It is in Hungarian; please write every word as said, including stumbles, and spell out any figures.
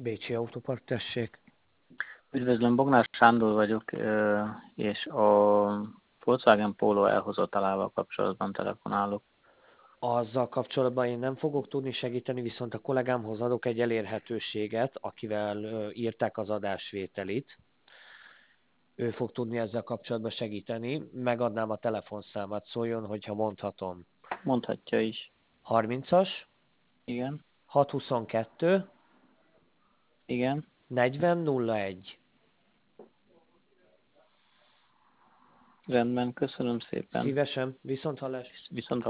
Bécsi Autópark, tessék. Üdvözlöm, Bognár Sándor vagyok, és a Volkswagen Polo elhozatalával kapcsolatban telefonálok. Azzal kapcsolatban én nem fogok tudni segíteni, viszont a kollégámhoz adok egy elérhetőséget, akivel írták az adásvételit. Ő fog tudni ezzel kapcsolatban segíteni. Megadnám a telefonszámát, szóljon, hogyha mondhatom. Mondhatja is. harmincas, Igen. hatszázhuszonkettő, Igen. negyven nulla egy. Rendben, köszönöm szépen. Szívesen, viszont hallás. Viszont